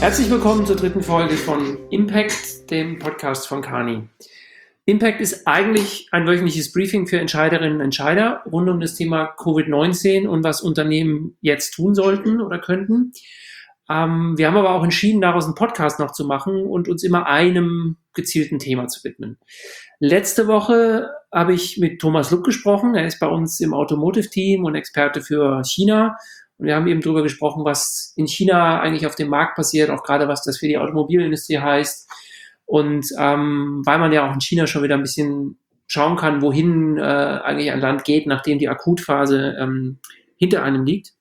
Herzlich willkommen zur dritten Folge von Impact, dem Podcast von Kearney. Impact ist eigentlich ein wöchentliches Briefing für Entscheiderinnen und Entscheider rund um das Thema Covid-19 und was Unternehmen jetzt tun sollten oder könnten. Wir haben aber auch entschieden, daraus einen Podcast noch zu machen und uns immer einem gezielten Thema zu widmen. Letzte Woche habe ich mit Thomas Luck gesprochen. Er ist bei uns im Automotive-Team und Experte für China. Und wir haben eben darüber gesprochen, was in China eigentlich auf dem Markt passiert, auch gerade was das für die Automobilindustrie heißt. Und weil man ja auch in China schon wieder ein bisschen schauen kann, wohin eigentlich ein Land geht, nachdem die Akutphase hinter einem liegt.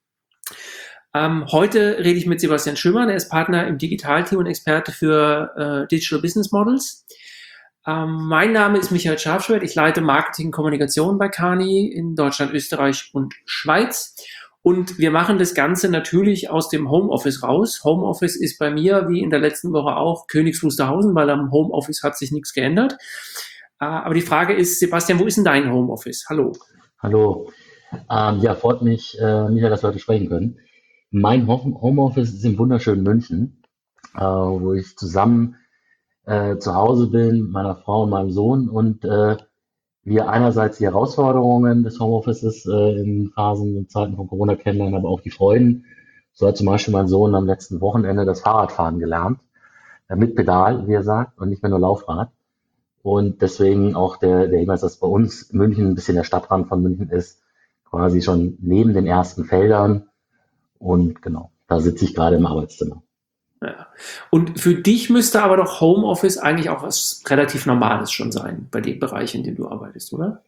Heute rede ich mit Sebastian Schömann, er ist Partner im Digitalteam und Experte für Digital Business Models. Mein Name ist Michael Scharfschwert, ich leite Marketing und Kommunikation bei Kearney in Deutschland, Österreich und Schweiz. Und wir machen das Ganze natürlich aus dem Homeoffice raus. Homeoffice ist bei mir, wie in der letzten Woche auch, Königs Wusterhausen, weil am Homeoffice hat sich nichts geändert. Aber die Frage ist, Sebastian, wo ist denn dein Homeoffice? Hallo. Hallo. Freut mich, Michael, dass wir heute sprechen können. Mein Homeoffice ist im wunderschönen München, wo ich zusammen zu Hause bin, mit meiner Frau und meinem Sohn und wir einerseits die Herausforderungen des Homeoffices in Phasen, in Zeiten von Corona kennenlernen, aber auch die Freuden. So hat zum Beispiel mein Sohn am letzten Wochenende das Fahrradfahren gelernt, mit Pedal, wie er sagt, und nicht mehr nur Laufrad. Und deswegen auch der Hinweis, dass bei uns München ein bisschen der Stadtrand von München ist, quasi schon neben den ersten Feldern. Und genau, da sitze ich gerade im Arbeitszimmer. Ja. Und für dich müsste aber doch Homeoffice eigentlich auch was relativ Normales schon sein, bei dem Bereich, in dem du arbeitest, oder?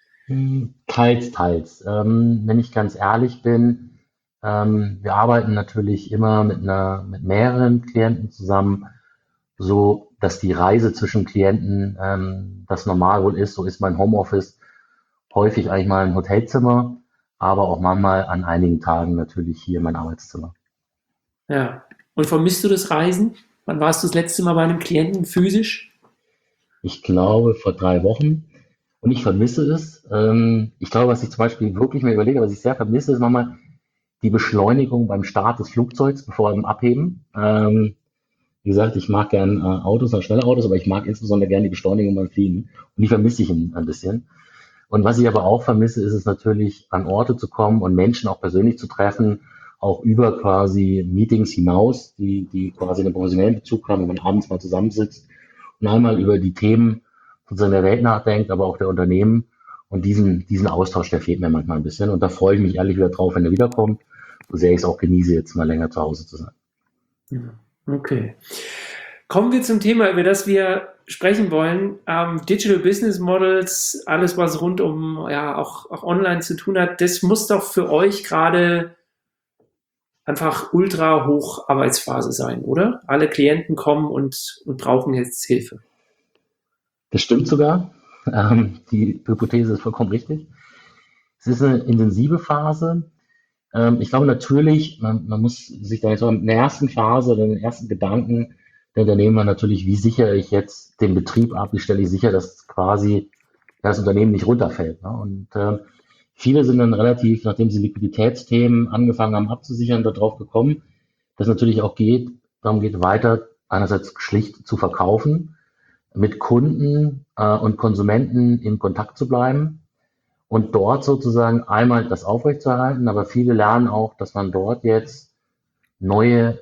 Teils, teils. Wenn ich ganz ehrlich bin, wir arbeiten natürlich immer mit mehreren Klienten zusammen, so dass die Reise zwischen Klienten das normal wohl ist. So ist mein Homeoffice häufig eigentlich mal ein Hotelzimmer, aber auch manchmal an einigen Tagen natürlich hier mein Arbeitszimmer. Ja. Und vermisst du das Reisen? Wann warst du das letzte Mal bei einem Klienten physisch? Ich glaube, vor 3 Wochen. Und ich vermisse es. Ich glaube, was ich zum Beispiel wirklich mir überlege, was ich sehr vermisse, ist manchmal die Beschleunigung beim Start des Flugzeugs, bevor wir abheben. Wie gesagt, ich mag gern Autos, schnelle Autos, aber ich mag insbesondere gern die Beschleunigung beim Fliegen. Und die vermisse ich ein bisschen. Und was ich aber auch vermisse, ist es natürlich, an Orte zu kommen und Menschen auch persönlich zu treffen, auch über quasi Meetings hinaus, die quasi einen professionellen Bezug haben, wenn man abends mal zusammensitzt und einmal über die Themen sozusagen der Welt nachdenkt, aber auch der Unternehmen. Und diesen Austausch, der fehlt mir manchmal ein bisschen. Und da freue ich mich ehrlich wieder drauf, wenn er wiederkommt, so sehr ich es auch genieße, jetzt mal länger zu Hause zu sein. Ja, okay. Kommen wir zum Thema, über das wir sprechen wollen. Digital Business Models, alles was rund um auch online zu tun hat, das muss doch für euch gerade einfach ultra hoch Arbeitsphase sein, oder? Alle Klienten kommen und brauchen jetzt Hilfe. Das stimmt sogar. Die Hypothese ist vollkommen richtig. Es ist eine intensive Phase. Ich glaube natürlich, man muss sich da jetzt in der ersten Phase, den ersten Gedanken der Unternehmer natürlich, wie sichere ich jetzt den Betrieb ab, wie stelle ich sicher, dass quasi das Unternehmen nicht runterfällt. Ne? Und viele sind dann relativ, nachdem sie Liquiditätsthemen angefangen haben abzusichern, darauf gekommen, dass es natürlich auch darum geht, weiter einerseits schlicht zu verkaufen, mit Kunden und Konsumenten in Kontakt zu bleiben und dort sozusagen einmal das aufrechtzuerhalten, aber viele lernen auch, dass man dort jetzt neue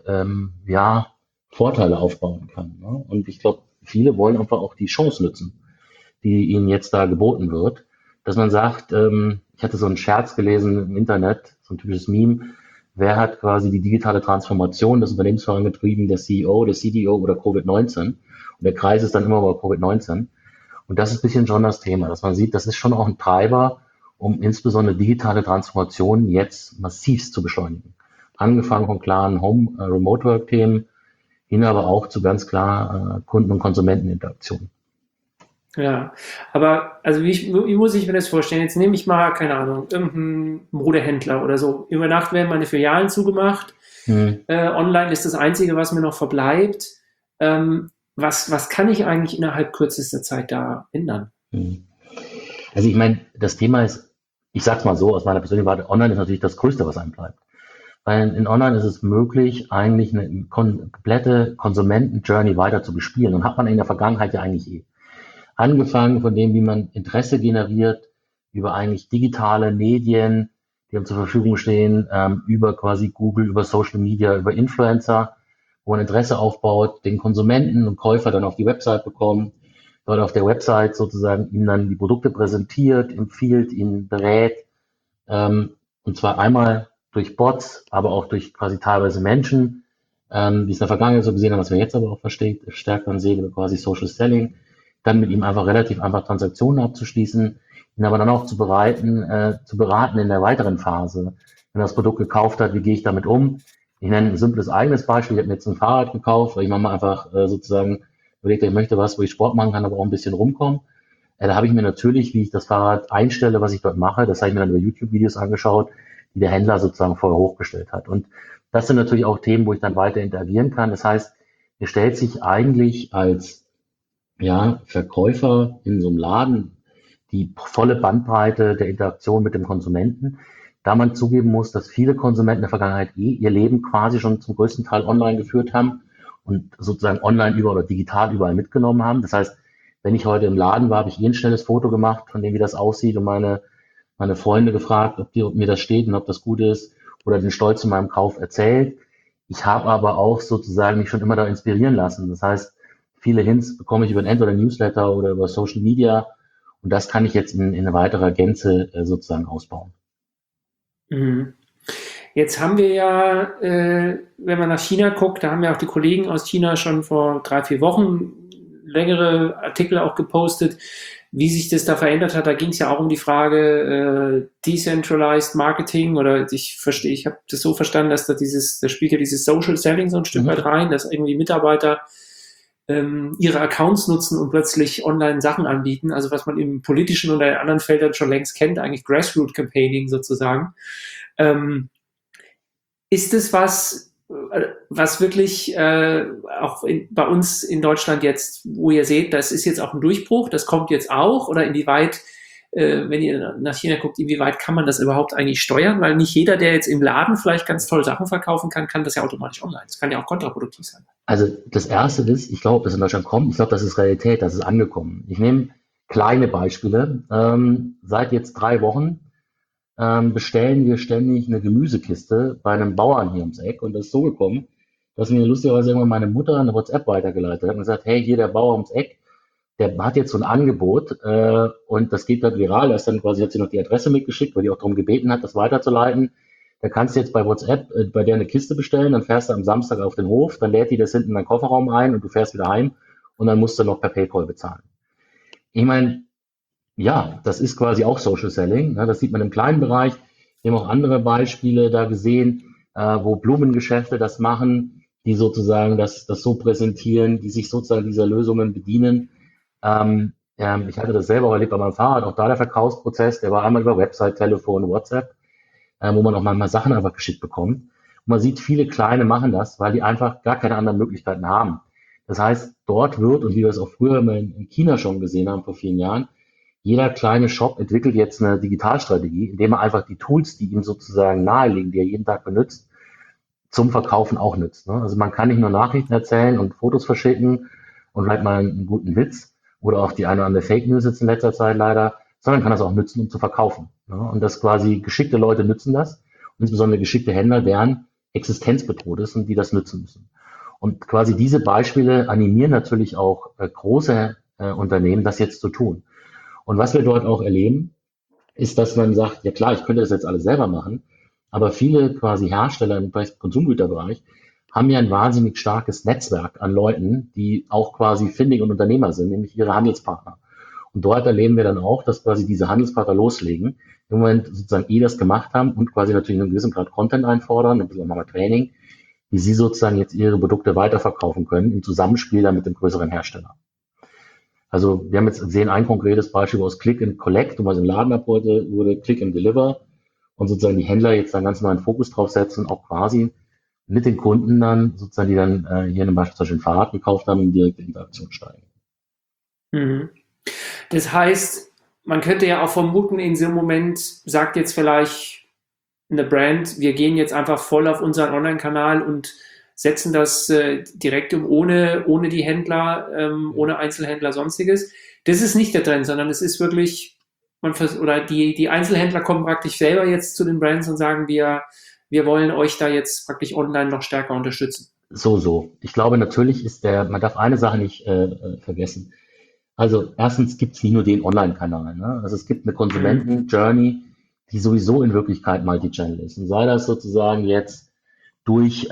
Vorteile aufbauen kann. Ne? Und ich glaube, viele wollen einfach auch die Chance nutzen, die ihnen jetzt da geboten wird, dass man sagt, ich hatte so einen Scherz gelesen im Internet, so ein typisches Meme, wer hat quasi die digitale Transformation des Unternehmens vorangetrieben, der CEO, der CDO oder Covid-19? Und der Kreis ist dann immer bei Covid-19. Und das ist ein bisschen schon das Thema, dass man sieht, das ist schon auch ein Treiber, um insbesondere digitale Transformationen jetzt massivst zu beschleunigen. Angefangen von klaren Remote-Work-Themen hin aber auch zu ganz klar Kunden- und Konsumenteninteraktionen. Ja, aber also wie muss ich mir das vorstellen? Jetzt nehme ich mal, keine Ahnung, irgendeinen Modehändler oder so. Über Nacht werden meine Filialen zugemacht. Online ist das Einzige, was mir noch verbleibt. Was kann ich eigentlich innerhalb kürzester Zeit da ändern? Also ich meine, das Thema ist, ich sag's mal so, aus meiner persönlichen Warte, online ist natürlich das Größte, was einem bleibt. weil in Online ist es möglich, eigentlich eine komplette Konsumenten-Journey weiter zu bespielen und hat man in der Vergangenheit ja eigentlich eh. Angefangen von dem, wie man Interesse generiert, über eigentlich digitale Medien, die einem zur Verfügung stehen, über quasi Google, über Social Media, über Influencer, wo man Interesse aufbaut, den Konsumenten und Käufer dann auf die Website bekommen, dort auf der Website sozusagen ihm dann die Produkte präsentiert, empfiehlt, ihn berät, und zwar einmal durch Bots, aber auch durch quasi teilweise Menschen, die es in der Vergangenheit so gesehen haben, was wir jetzt aber auch stärker sehen, über quasi Social Selling, dann mit ihm einfach relativ einfach Transaktionen abzuschließen, ihn aber dann auch zu beraten in der weiteren Phase. Wenn er das Produkt gekauft hat, wie gehe ich damit um? Ich nenne ein simples eigenes Beispiel. Ich habe mir jetzt ein Fahrrad gekauft, weil ich manchmal einfach sozusagen überlegt, ich möchte was, wo ich Sport machen kann, aber auch ein bisschen rumkommen. Da habe ich mir natürlich, wie ich das Fahrrad einstelle, was ich dort mache, das habe ich mir dann über YouTube-Videos angeschaut, die der Händler sozusagen vorher hochgestellt hat. Und das sind natürlich auch Themen, wo ich dann weiter interagieren kann. Das heißt, mir stellt sich eigentlich als Verkäufer in so einem Laden die volle Bandbreite der Interaktion mit dem Konsumenten, da man zugeben muss, dass viele Konsumenten in der Vergangenheit ihr Leben quasi schon zum größten Teil online geführt haben und sozusagen online oder digital überall mitgenommen haben. Das heißt, wenn ich heute im Laden war, habe ich ein schnelles Foto gemacht, von dem, wie das aussieht, und meine Freunde gefragt, ob mir das steht und ob das gut ist, oder den Stolz zu meinem Kauf erzählt. Ich habe aber auch sozusagen mich schon immer da inspirieren lassen. Das heißt, viele Hints bekomme ich über entweder Newsletter oder über Social Media, und das kann ich jetzt in weiterer Gänze sozusagen ausbauen. Mhm. Jetzt haben wir ja, wenn man nach China guckt, da haben ja auch die Kollegen aus China schon vor 3-4 Wochen längere Artikel auch gepostet, wie sich das da verändert hat. Da ging es ja auch um die Frage Decentralized Marketing, oder ich habe das so verstanden, dass da spielt ja dieses Social Selling so ein Stück weit rein, dass irgendwie Mitarbeiter ihre Accounts nutzen und plötzlich online Sachen anbieten, also was man im politischen oder in anderen Feldern schon längst kennt, eigentlich Grassroot Campaigning sozusagen. Ist es was wirklich auch bei uns in Deutschland jetzt, wo ihr seht, das ist jetzt auch ein Durchbruch, das kommt jetzt auch, oder inwieweit, wenn ihr nach China guckt, inwieweit kann man das überhaupt eigentlich steuern? Weil nicht jeder, der jetzt im Laden vielleicht ganz toll Sachen verkaufen kann das ja automatisch online. Das kann ja auch kontraproduktiv sein. Also das Erste ist, ich glaube, dass in Deutschland kommt, ich glaube, das ist Realität, das ist angekommen. Ich nehme kleine Beispiele. Seit jetzt 3 Wochen bestellen wir ständig eine Gemüsekiste bei einem Bauern hier ums Eck, und das ist so gekommen, dass mir lustigerweise irgendwann meine Mutter eine WhatsApp weitergeleitet hat und gesagt, hey, hier der Bauer ums Eck, der hat jetzt so ein Angebot, und das geht dann viral. Hat sie noch die Adresse mitgeschickt, weil die auch darum gebeten hat, das weiterzuleiten. Da kannst du jetzt bei WhatsApp bei der eine Kiste bestellen, dann fährst du am Samstag auf den Hof, dann lädt die das hinten in deinen Kofferraum ein und du fährst wieder heim, und dann musst du noch per PayPal bezahlen. Ich meine, ja, das ist quasi auch Social Selling. Ne? Das sieht man im kleinen Bereich. Wir haben auch andere Beispiele da gesehen, wo Blumengeschäfte das machen, die sozusagen das so präsentieren, die sich sozusagen dieser Lösungen bedienen. Ich hatte das selber erlebt bei meinem Fahrrad. Auch da der Verkaufsprozess, der war einmal über Website, Telefon, WhatsApp, wo man auch manchmal Sachen einfach geschickt bekommt. Und man sieht, viele Kleine machen das, weil die einfach gar keine anderen Möglichkeiten haben. Das heißt, dort wird, und wie wir es auch früher in China schon gesehen haben vor vielen Jahren, jeder kleine Shop entwickelt jetzt eine Digitalstrategie, indem er einfach die Tools, die ihm sozusagen naheliegen, die er jeden Tag benutzt, zum Verkaufen auch nutzt. Ne? Also man kann nicht nur Nachrichten erzählen und Fotos verschicken und vielleicht mal einen guten Witz oder auch die eine oder andere Fake News jetzt in letzter Zeit leider, sondern kann das auch nutzen, um zu verkaufen. Ne? Und das quasi geschickte Leute nutzen das, und insbesondere geschickte Händler, deren Existenz bedroht ist und die das nutzen müssen. Und quasi diese Beispiele animieren natürlich auch große Unternehmen, das jetzt zu tun. Und was wir dort auch erleben, ist, dass man sagt, ja klar, ich könnte das jetzt alles selber machen, aber viele quasi Hersteller im Konsumgüterbereich haben ja ein wahnsinnig starkes Netzwerk an Leuten, die auch quasi Findig und Unternehmer sind, nämlich ihre Handelspartner. Und dort erleben wir dann auch, dass quasi diese Handelspartner loslegen, im Moment sozusagen das gemacht haben und quasi natürlich in einem gewissen Grad Content einfordern, ein bisschen nochmal Training, wie sie sozusagen jetzt ihre Produkte weiterverkaufen können im Zusammenspiel dann mit dem größeren Hersteller. Also wir haben jetzt gesehen, ein konkretes Beispiel aus Click and Collect, was im Laden abholte, wurde Click and Deliver, und sozusagen die Händler jetzt einen ganz neuen Fokus drauf setzen, auch quasi mit den Kunden dann, sozusagen, die dann hier beispielsweise ein Fahrrad gekauft haben, in direkte Interaktion steigen. Mhm. Das heißt, man könnte ja auch vermuten, in so einem Moment sagt jetzt vielleicht eine Brand, wir gehen jetzt einfach voll auf unseren Online-Kanal und setzen das direkt ohne die Händler, ohne Einzelhändler, sonstiges. Das ist nicht der Trend, sondern es ist wirklich, oder die Einzelhändler kommen praktisch selber jetzt zu den Brands und sagen, wir wollen euch da jetzt praktisch online noch stärker unterstützen. So. Ich glaube, natürlich man darf eine Sache nicht vergessen. Also erstens gibt es nicht nur den Online-Kanal. Ne? Also es gibt eine Konsumenten-Journey, die sowieso in Wirklichkeit Multi-Channel ist. Und sei das sozusagen jetzt durch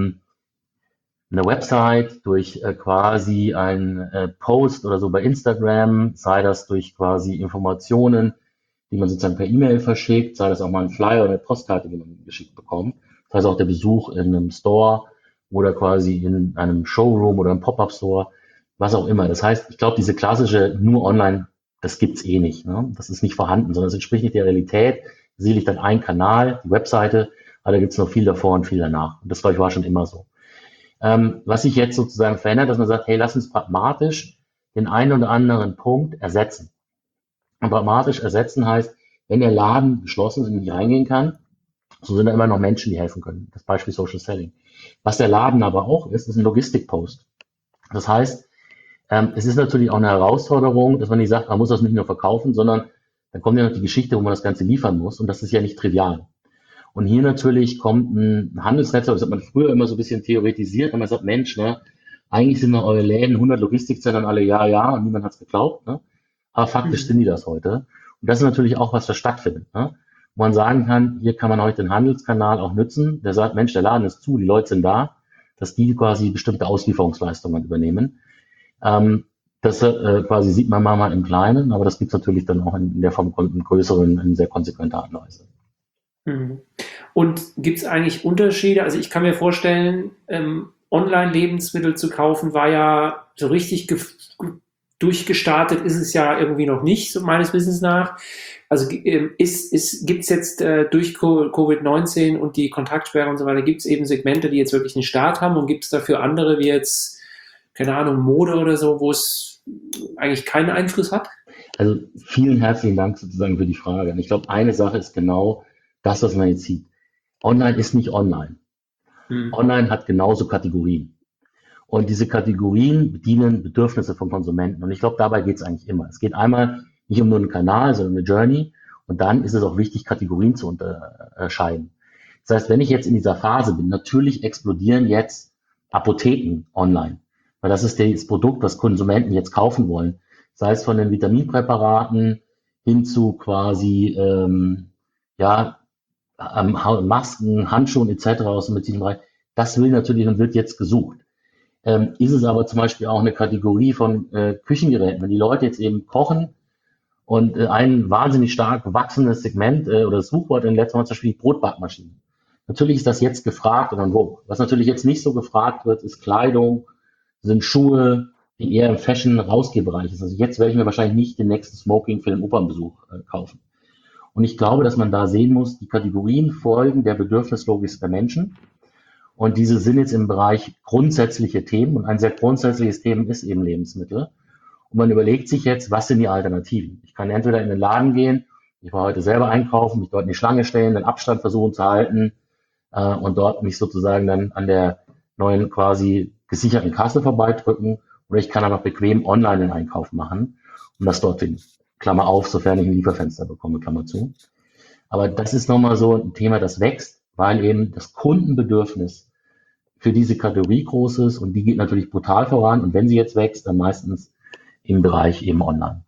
eine Website, durch quasi ein Post oder so bei Instagram, sei das durch quasi Informationen, die man sozusagen per E-Mail verschickt, sei das auch mal ein Flyer oder eine Postkarte, die man geschickt bekommt. Das heißt auch der Besuch in einem Store oder quasi in einem Showroom oder einem Pop-Up-Store, was auch immer. Das heißt, ich glaube, diese klassische nur online, das gibt's eh nicht. Ne? Das ist nicht vorhanden, sondern es entspricht nicht der Realität. Sicherlich dann ein Kanal, die Webseite, aber da gibt's noch viel davor und viel danach. Und das, glaube ich, war schon immer so. Was sich jetzt sozusagen verändert, dass man sagt, hey, lass uns pragmatisch den einen oder anderen Punkt ersetzen. Und pragmatisch ersetzen heißt, wenn der Laden geschlossen ist und nicht reingehen kann, so sind da immer noch Menschen, die helfen können. Das Beispiel Social Selling. Was der Laden aber auch ist ein Logistikpost. Das heißt, es ist natürlich auch eine Herausforderung, dass man nicht sagt, man muss das nicht nur verkaufen, sondern dann kommt ja noch die Geschichte, wo man das Ganze liefern muss. Und das ist ja nicht trivial. Und hier natürlich kommt ein Handelsnetzwerk, das hat man früher immer so ein bisschen theoretisiert, wenn man sagt, Mensch, ne, eigentlich sind noch eure Läden 100 Logistikzentren alle ja, und niemand hat's geglaubt, ne? Aber faktisch sind die das heute. Und das ist natürlich auch, was da stattfindet, ne? Wo man sagen kann, hier kann man heute den Handelskanal auch nutzen, der sagt, Mensch, der Laden ist zu, die Leute sind da, dass die quasi bestimmte Auslieferungsleistungen übernehmen. Das quasi sieht man mal im Kleinen, aber das gibt's natürlich dann auch in der Form im größeren, in sehr konsequenter Art und Weise. Und gibt es eigentlich Unterschiede? Also ich kann mir vorstellen, Online-Lebensmittel zu kaufen war ja so richtig durchgestartet, ist es ja irgendwie noch nicht, so meines Wissens nach. Also gibt es jetzt durch Covid-19 und die Kontaktsperre und so weiter, gibt es eben Segmente, die jetzt wirklich einen Start haben, und gibt es dafür andere, wie jetzt, keine Ahnung, Mode oder so, wo es eigentlich keinen Einfluss hat? Also vielen herzlichen Dank sozusagen für die Frage. Und ich glaube, eine Sache ist genau das, was man jetzt sieht. Online ist nicht online. Online hat genauso Kategorien. Und diese Kategorien bedienen Bedürfnisse von Konsumenten. Und ich glaube, dabei geht es eigentlich immer. Es geht einmal nicht um nur einen Kanal, sondern eine Journey. Und dann ist es auch wichtig, Kategorien zu unterscheiden. Das heißt, wenn ich jetzt in dieser Phase bin, natürlich explodieren jetzt Apotheken online. Weil das ist das Produkt, was Konsumenten jetzt kaufen wollen. Sei es von den Vitaminpräparaten hin zu quasi Masken, Handschuhen etc. aus dem medizinischen Bereich. Das will natürlich und wird jetzt gesucht. Ist es aber zum Beispiel auch eine Kategorie von Küchengeräten. Wenn die Leute jetzt eben kochen und ein wahnsinnig stark wachsendes Segment oder das Suchwort in letzter Mal zum Beispiel Brotbackmaschinen. Natürlich ist das jetzt gefragt und en vogue. Was natürlich jetzt nicht so gefragt wird, ist Kleidung, sind Schuhe, die eher im Fashion-Rausgehbereich ist. Also jetzt werde ich mir wahrscheinlich nicht den nächsten Smoking für den Opernbesuch kaufen. Und ich glaube, dass man da sehen muss, die Kategorien folgen der Bedürfnislogik der Menschen. Und diese sind jetzt im Bereich grundsätzliche Themen. Und ein sehr grundsätzliches Thema ist eben Lebensmittel. Und man überlegt sich jetzt, was sind die Alternativen? Ich kann entweder in den Laden gehen, ich war heute selber einkaufen, mich dort in die Schlange stellen, den Abstand versuchen zu halten und dort mich sozusagen dann an der neuen quasi gesicherten Kasse vorbeidrücken. Oder ich kann aber bequem online den Einkauf machen und das dorthin. Klammer auf, sofern ich ein Lieferfenster bekomme, Klammer zu. Aber das ist nochmal so ein Thema, das wächst, weil eben das Kundenbedürfnis für diese Kategorie groß ist und die geht natürlich brutal voran. Und wenn sie jetzt wächst, dann meistens im Bereich eben online.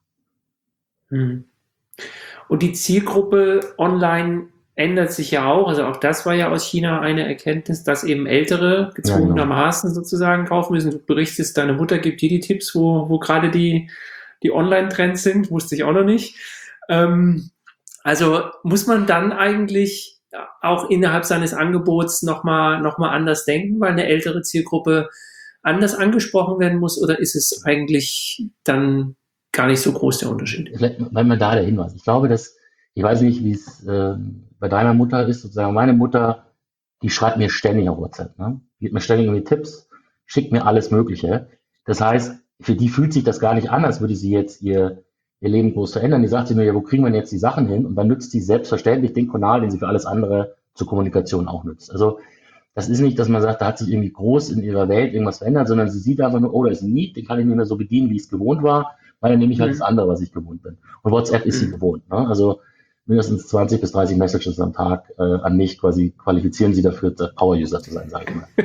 Und die Zielgruppe online ändert sich ja auch. Also auch das war ja aus China eine Erkenntnis, dass eben Ältere gezwungenermaßen sozusagen kaufen müssen. Du berichtest, deine Mutter gibt dir die Tipps, wo gerade die Online-Trends sind, wusste ich auch noch nicht. Also muss man dann eigentlich auch innerhalb seines Angebots noch mal anders denken, weil eine ältere Zielgruppe anders angesprochen werden muss, oder ist es eigentlich dann gar nicht so groß der Unterschied? Vielleicht, weil man da der Hinweis. Ich glaube, ich weiß nicht, wie es bei deiner Mutter ist, sozusagen meine Mutter, die schreibt mir ständig auf WhatsApp, ne? Gibt mir ständig irgendwie Tipps, schickt mir alles Mögliche. Das heißt, für die fühlt sich das gar nicht an, als würde sie jetzt ihr ihr Leben groß verändern. Die sagt sich nur, ja, wo kriegen wir denn jetzt die Sachen hin? Und dann nützt sie selbstverständlich den Kanal, den sie für alles andere zur Kommunikation auch nutzt. Also das ist nicht, dass man sagt, da hat sich irgendwie groß in ihrer Welt irgendwas verändert, sondern sie sieht einfach nur, oh, da ist ein Need, den kann ich nicht mehr so bedienen, wie ich es gewohnt war, weil dann nehme ich halt das Mhm. andere, was ich gewohnt bin. Und WhatsApp ist sie Mhm. gewohnt. Ne? Also mindestens 20 bis 30 Messages am Tag an mich quasi qualifizieren sie dafür, der Power-User zu sein, sage ich mal.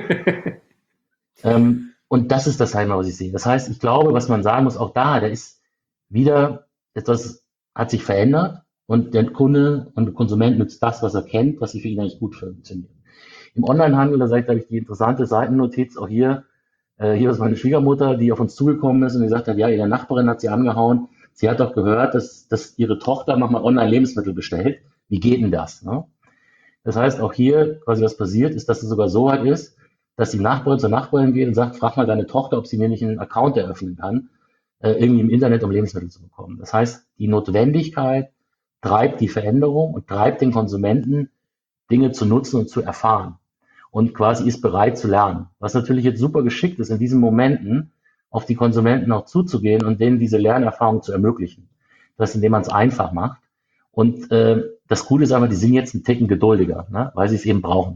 Und das ist das halt mal, was ich sehe. Das heißt, ich glaube, was man sagen muss, auch da ist wieder etwas, hat sich verändert und der Kunde und der Konsument nutzt das, was er kennt, was sich für ihn eigentlich gut funktioniert. Im Onlinehandel, da sage ich, glaube ich, die interessante Seitennotiz auch hier ist meine Schwiegermutter, die auf uns zugekommen ist und gesagt hat, ja, ihre Nachbarin hat sie angehauen. Sie hat doch gehört, dass ihre Tochter nochmal online Lebensmittel bestellt. Wie geht denn das? Ne? Das heißt, auch hier quasi was passiert ist, dass es sogar so weit ist, dass die Nachbarin zur Nachbarin geht und sagt, frag mal deine Tochter, ob sie mir nicht einen Account eröffnen kann, irgendwie im Internet, um Lebensmittel zu bekommen. Das heißt, die Notwendigkeit treibt die Veränderung und treibt den Konsumenten, Dinge zu nutzen und zu erfahren und quasi ist bereit zu lernen. Was natürlich jetzt super geschickt ist, in diesen Momenten auf die Konsumenten auch zuzugehen und denen diese Lernerfahrung zu ermöglichen. Das, indem man es einfach macht. Und das Coole ist aber, die sind jetzt einen Ticken geduldiger, ne? Weil sie es eben brauchen.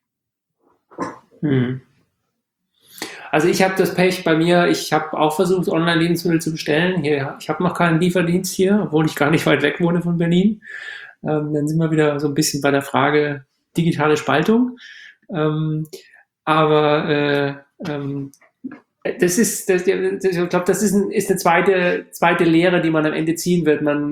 Mhm. Also ich habe das Pech bei mir, ich habe auch versucht, Online-Lebensmittel zu bestellen. Hier, ich habe noch keinen Lieferdienst hier, obwohl ich gar nicht weit weg wohne von Berlin. Dann sind wir wieder so ein bisschen bei der Frage digitale Spaltung. Ähm, aber ich glaube, ist eine zweite Lehre, die man am Ende ziehen wird. Man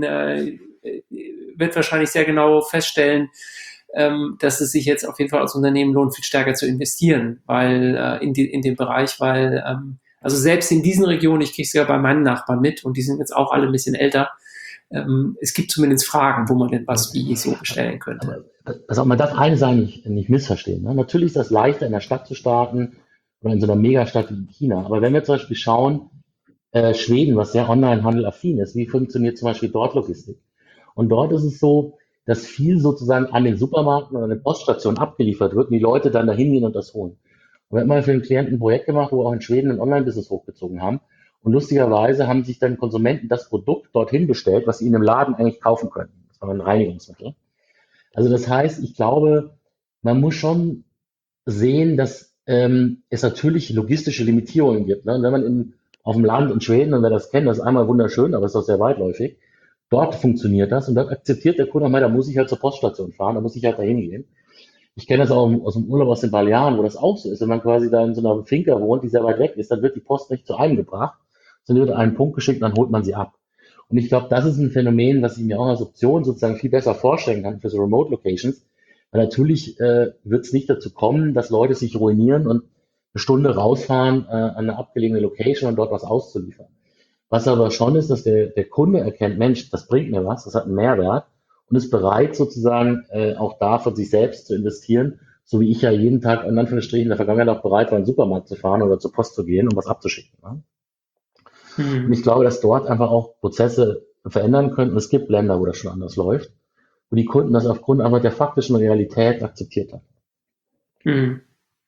wird wahrscheinlich sehr genau feststellen, dass es sich jetzt auf jeden Fall als Unternehmen lohnt, viel stärker zu investieren, weil in dem Bereich, weil also selbst in diesen Regionen, ich kriege es ja bei meinen Nachbarn mit und die sind jetzt auch alle ein bisschen älter, es gibt zumindest Fragen, wo man denn was wie so bestellen könnte. Aber also man darf eine Sache nicht missverstehen. Ne? Natürlich ist das leichter, in der Stadt zu starten oder in so einer Megastadt wie China. Aber wenn wir zum Beispiel schauen, Schweden, was sehr Onlinehandel-affin ist, wie funktioniert zum Beispiel dort Logistik? Und dort ist es so, dass viel sozusagen an den Supermärkten oder an den Poststationen abgeliefert wird und die Leute dann da hingehen und das holen. Und wir haben mal für einen Klienten ein Projekt gemacht, wo wir auch in Schweden ein Online-Business hochgezogen haben. Und lustigerweise haben sich dann Konsumenten das Produkt dorthin bestellt, was sie in einem Laden eigentlich kaufen könnten. Das war ein Reinigungsmittel. Also das heißt, ich glaube, man muss schon sehen, dass es natürlich logistische Limitierungen gibt. Ne? Und wenn man auf dem Land in Schweden, und wer das kennt, das ist einmal wunderschön, aber es ist auch sehr weitläufig. Dort funktioniert das und dort akzeptiert der Kunde, da muss ich halt zur Poststation fahren, da muss ich halt da hingehen. Ich kenne das auch aus dem Urlaub aus den Balearen, wo das auch so ist. Wenn man quasi da in so einer Finca wohnt, die sehr weit weg ist, dann wird die Post nicht zu einem gebracht, sondern wird an einen Punkt geschickt, dann holt man sie ab. Und ich glaube, das ist ein Phänomen, was ich mir auch als Option sozusagen viel besser vorstellen kann für so Remote Locations. Weil natürlich wird es nicht dazu kommen, dass Leute sich ruinieren und eine Stunde rausfahren an eine abgelegene Location und dort was auszuliefern. Was aber schon ist, dass der Kunde erkennt, Mensch, das bringt mir was, das hat einen Mehrwert und ist bereit sozusagen auch da von sich selbst zu investieren, so wie ich ja jeden Tag in Anführungsstrichen in der Vergangenheit auch bereit war, in den Supermarkt zu fahren oder zur Post zu gehen, um was abzuschicken. Ne? Und ich Hm. glaube, dass dort einfach auch Prozesse verändern könnten. Es gibt Länder, wo das schon anders läuft, wo die Kunden das aufgrund einfach der faktischen Realität akzeptiert haben. Hm.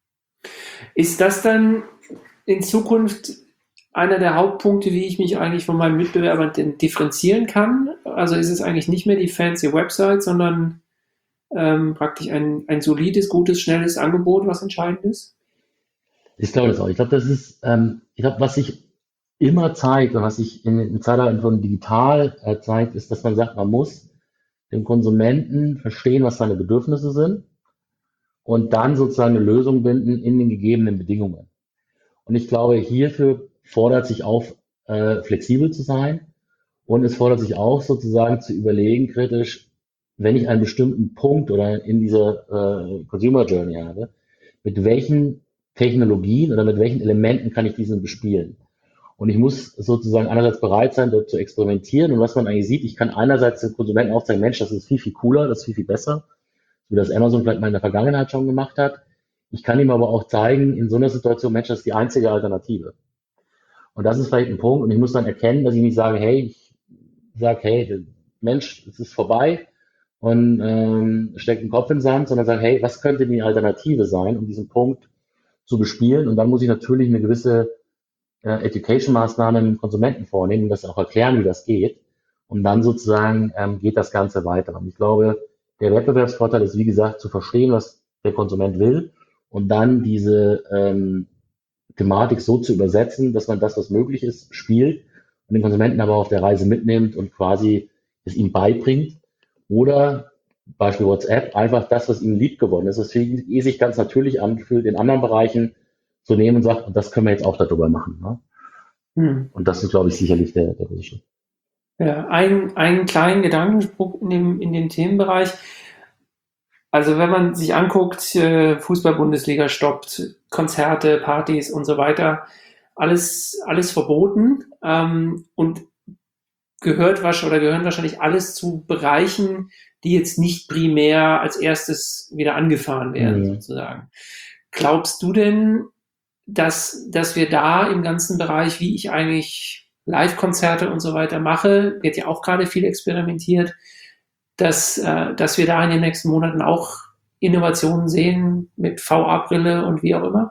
Ist das dann in Zukunft einer der Hauptpunkte, wie ich mich eigentlich von meinen Mitbewerbern differenzieren kann? Also ist es eigentlich nicht mehr die fancy Website, sondern praktisch ein solides, gutes, schnelles Angebot, was entscheidend ist? Ich glaube das auch. Ich glaube, das ist, ich glaube, was sich immer zeigt und was sich in Zeitalter von digital zeigt, ist, dass man sagt, man muss dem Konsumenten verstehen, was seine Bedürfnisse sind und dann sozusagen eine Lösung binden in den gegebenen Bedingungen. Und ich glaube, hierfür fordert sich auf, flexibel zu sein und es fordert sich auch sozusagen zu überlegen, kritisch, wenn ich einen bestimmten Punkt oder in dieser Consumer Journey habe, mit welchen Technologien oder mit welchen Elementen kann ich diesen bespielen? Und ich muss sozusagen einerseits bereit sein, dort zu experimentieren. Und was man eigentlich sieht, ich kann einerseits den Konsumenten aufzeigen, Mensch, das ist viel, viel cooler, das ist viel, viel besser, wie das Amazon vielleicht mal in der Vergangenheit schon gemacht hat. Ich kann ihm aber auch zeigen, in so einer Situation, Mensch, das ist die einzige Alternative. Und das ist vielleicht ein Punkt. Und ich muss dann erkennen, dass ich nicht sage, hey, ich sage, hey, Mensch, es ist vorbei und steckt den Kopf in den Sand, sondern sage, hey, was könnte die Alternative sein, um diesen Punkt zu bespielen? Und dann muss ich natürlich eine gewisse Education-Maßnahmen im Konsumenten vornehmen und das auch erklären, wie das geht. Und dann sozusagen geht das Ganze weiter. Und ich glaube, der Wettbewerbsvorteil ist, wie gesagt, zu verstehen, was der Konsument will und dann diese Thematik so zu übersetzen, dass man das, was möglich ist, spielt und den Konsumenten aber auf der Reise mitnimmt und quasi es ihm beibringt. Oder Beispiel WhatsApp, einfach das, was ihm lieb geworden ist, was für ihn sich ganz natürlich anfühlt, in anderen Bereichen zu nehmen und sagt, und das können wir jetzt auch darüber machen. Ne? Hm. Und das ist, glaube ich, sicherlich der große Schritt. Ja, einen kleinen Gedankensprung in dem Themenbereich. Also wenn man sich anguckt, Fußball-Bundesliga stoppt, Konzerte, Partys und so weiter, alles verboten und gehören wahrscheinlich alles zu Bereichen, die jetzt nicht primär als erstes wieder angefahren werden, Mhm. sozusagen. Glaubst du denn, dass wir da im ganzen Bereich, wie ich eigentlich Live-Konzerte und so weiter mache, wird ja auch gerade viel experimentiert, dass wir da in den nächsten Monaten auch Innovationen sehen mit VR-Brille und wie auch immer?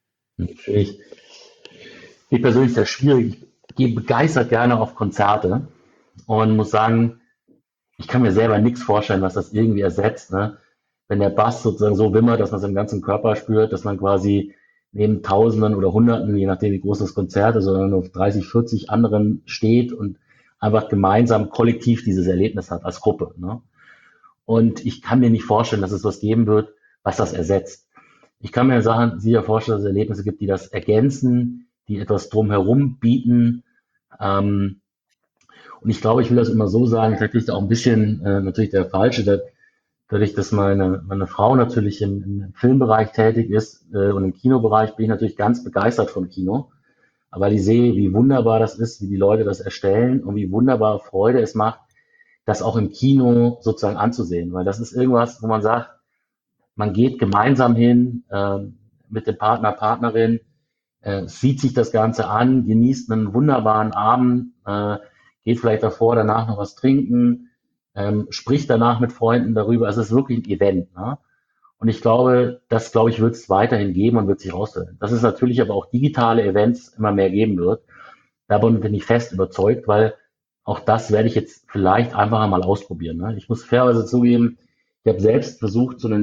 Ich persönlich sehr schwierig. Ich gehe begeistert gerne auf Konzerte und muss sagen, ich kann mir selber nichts vorstellen, was das irgendwie ersetzt. Ne? Wenn der Bass sozusagen so wimmert, dass man seinen ganzen Körper spürt, dass man quasi neben Tausenden oder Hunderten, je nachdem wie groß das Konzert ist, oder nur 30, 40 anderen steht und einfach gemeinsam kollektiv dieses Erlebnis hat als Gruppe. Ne? Und ich kann mir nicht vorstellen, dass es was geben wird, was das ersetzt. Ich kann mir Sachen sicher vorstellen, dass es Erlebnisse gibt, die das ergänzen, die etwas drumherum bieten. Ähm, und ich glaube, ich will das immer so sagen, vielleicht bin ich da auch ein bisschen natürlich der Falsche, dadurch, dass meine Frau natürlich im Filmbereich tätig ist und im Kinobereich, bin ich natürlich ganz begeistert vom Kino. Aber weil ich sehe, wie wunderbar das ist, wie die Leute das erstellen und wie wunderbar Freude es macht, das auch im Kino sozusagen anzusehen. Weil das ist irgendwas, wo man sagt, man geht gemeinsam hin mit dem Partner, Partnerin, sieht sich das Ganze an, genießt einen wunderbaren Abend, geht vielleicht davor, danach noch was trinken, spricht danach mit Freunden darüber. Also es ist wirklich ein Event. Ne? Und ich glaube, wird es weiterhin geben und wird sich rausstellen. Dass es natürlich aber auch digitale Events immer mehr geben wird. Davon bin ich fest überzeugt, weil auch das werde ich jetzt vielleicht einfach mal ausprobieren. Ne? Ich muss fairerweise zugeben, ich habe selbst versucht, so einen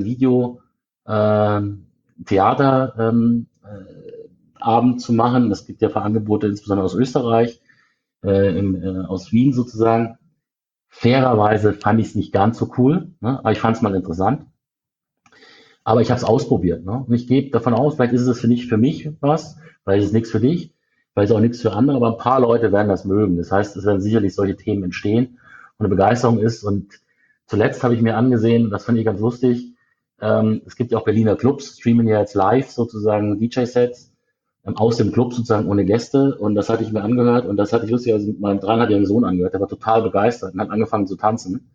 Video-Theater Abend zu machen. Es gibt ja Angebote, insbesondere aus Österreich, aus Wien sozusagen. Fairerweise fand ich es nicht ganz so cool, ne? Aber ich fand es mal interessant. Aber ich habe es ausprobiert. Ne? Und ich gehe davon aus, vielleicht ist es für mich was, weil es ist nichts für dich, weil es auch nichts für andere, aber ein paar Leute werden das mögen. Das heißt, es werden sicherlich solche Themen entstehen und eine Begeisterung ist. Und zuletzt habe ich mir angesehen, das fand ich ganz lustig, es gibt ja auch Berliner Clubs, streamen ja jetzt live sozusagen DJ-Sets aus dem Club sozusagen ohne Gäste. Und das hatte ich mir angehört und das hatte ich lustigerweise mit meinem dreieinhalbjährigen Sohn angehört. Der war total begeistert und hat angefangen zu tanzen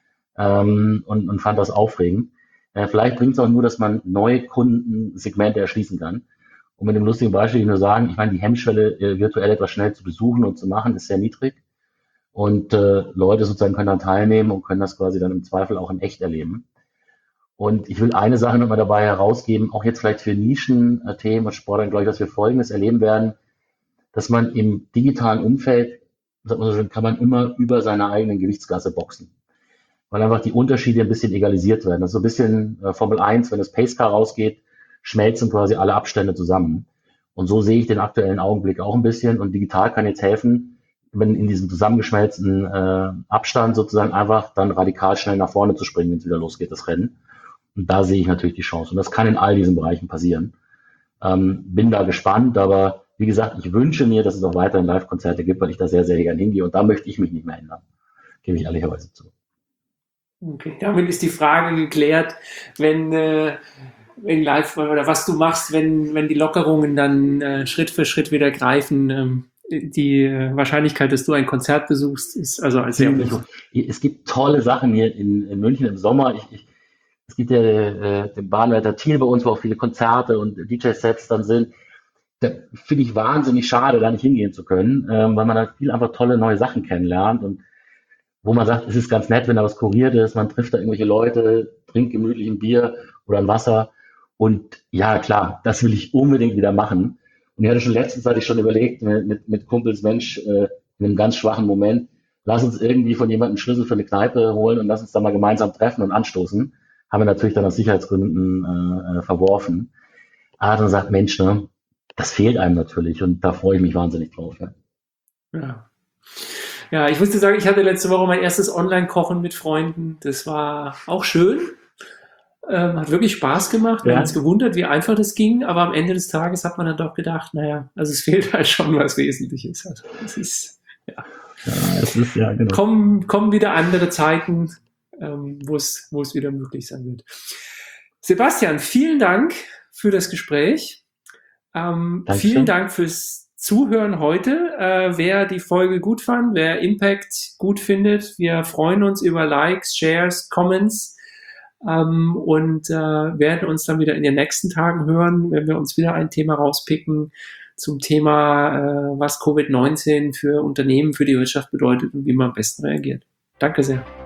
und fand das aufregend. Vielleicht bringt es auch nur, dass man neue Kundensegmente erschließen kann. Und mit dem lustigen Beispiel will ich nur sagen, ich meine, die Hemmschwelle, virtuell etwas schnell zu besuchen und zu machen, ist sehr niedrig. Und Leute sozusagen können dann teilnehmen und können das quasi dann im Zweifel auch in echt erleben. Und ich will eine Sache nochmal dabei herausgeben, auch jetzt vielleicht für Nischen-Themen und Sport, glaube ich, dass wir Folgendes erleben werden, dass man im digitalen Umfeld, sagt man so schön, kann man immer über seine eigenen Gewichtsklasse boxen, weil einfach die Unterschiede ein bisschen egalisiert werden. Das ist so ein bisschen Formel 1, wenn das Pacecar rausgeht, schmelzen quasi alle Abstände zusammen. Und so sehe ich den aktuellen Augenblick auch ein bisschen. Und digital kann jetzt helfen, wenn in diesem zusammengeschmelzten Abstand sozusagen einfach dann radikal schnell nach vorne zu springen, wenn es wieder losgeht, das Rennen. Und da sehe ich natürlich die Chance. Und das kann in all diesen Bereichen passieren. Bin da gespannt, aber wie gesagt, ich wünsche mir, dass es auch weiterhin Live-Konzerte gibt, weil ich da sehr, sehr gerne hingehe. Und da möchte ich mich nicht mehr ändern. Gebe ich ehrlicherweise zu. Okay, damit ist die Frage geklärt, wenn, wenn live oder was du machst, wenn die Lockerungen dann Schritt für Schritt wieder greifen. Die Wahrscheinlichkeit, dass du ein Konzert besuchst, ist also sehr hoch. Es gibt tolle Sachen hier in München im Sommer. Es gibt ja den Bahnwärter Thiel bei uns, wo auch viele Konzerte und DJ-Sets dann sind. Da finde ich wahnsinnig schade, da nicht hingehen zu können, weil man da viel einfach tolle neue Sachen kennenlernt und wo man sagt, es ist ganz nett, wenn da was kuriert ist, man trifft da irgendwelche Leute, trinkt gemütlich ein Bier oder ein Wasser. Und ja, klar, das will ich unbedingt wieder machen. Und ich hatte schon letztens hatte ich schon überlegt, mit Kumpels, Mensch, in einem ganz schwachen Moment, lass uns irgendwie von jemandem einen Schlüssel für eine Kneipe holen und lass uns da mal gemeinsam treffen und anstoßen. Haben wir natürlich dann aus Sicherheitsgründen verworfen. Aber dann sagt, Mensch, ne, das fehlt einem natürlich und da freue ich mich wahnsinnig drauf. Ja. Ja. Ja, ich muss dir sagen, ich hatte letzte Woche mein erstes Online-Kochen mit Freunden. Das war auch schön. Hat wirklich Spaß gemacht. Wir haben uns gewundert, wie einfach das ging, aber am Ende des Tages hat man dann doch gedacht, naja, also es fehlt halt schon was Wesentliches. Also es ist, ja. Es ist, ja, genau. Kommen wieder andere Zeiten, wo es wieder möglich sein wird. Sebastian, vielen Dank für das Gespräch. Vielen Dank fürs Zuhören heute. Wer die Folge gut fand, wer Impact gut findet, wir freuen uns über Likes, Shares, Comments und werden uns dann wieder in den nächsten Tagen hören, wenn wir uns wieder ein Thema rauspicken zum Thema, was Covid-19 für Unternehmen, für die Wirtschaft bedeutet und wie man am besten reagiert. Danke sehr.